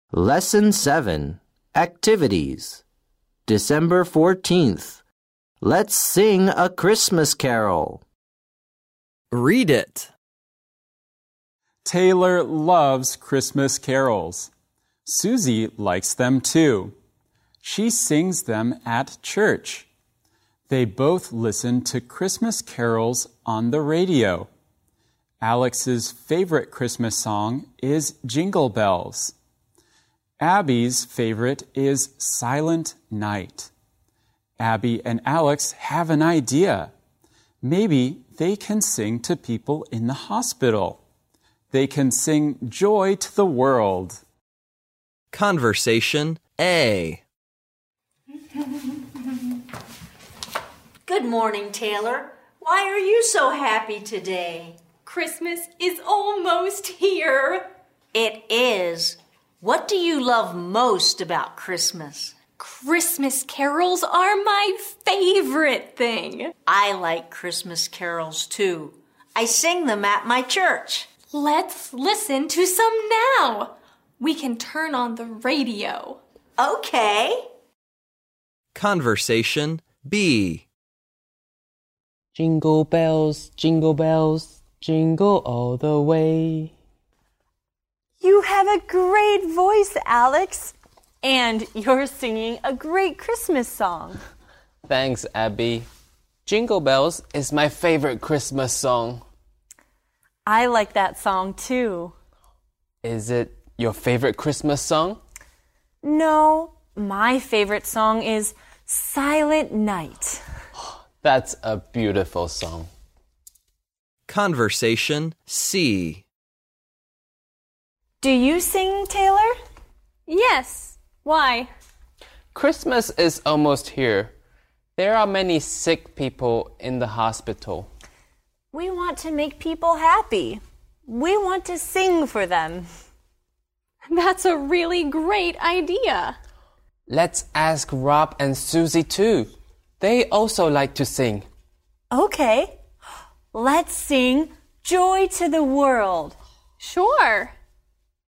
Lesson 7. Activities. December 14th. Let's sing a Christmas carol. Read it. Taylor loves Christmas carols. Susie likes them too. She sings them at church. They both listen to Christmas carols on the radio. Alex's favorite Christmas song is Jingle Bells. Abby's favorite is Silent Night. Abby and Alex have an idea. Maybe they can sing to people in the hospital. They can sing Joy to the World. Conversation A. Good morning, Taylor. Why are you so happy today? Christmas is almost here. It is. What do you love most about Christmas? Christmas carols are my favorite thing. I like Christmas carols too. I sing them at my church. Let's listen to some now. We can turn on the radio. Okay. Conversation B. Jingle bells, jingle all the way. You have a great voice, Alex. And you're singing a great Christmas song. Thanks, Abby. Jingle Bells is my favorite Christmas song. I like that song too. Is it your favorite Christmas song? No, my favorite song is Silent Night. That's a beautiful song. Conversation C. Do you sing, Taylor? Yes. Why? Christmas is almost here. There are many sick people in the hospital. We want to make people happy. We want to sing for them. That's a really great idea. Let's ask Rob and Susie too. They also like to sing. Okay. Let's sing Joy to the World. Sure.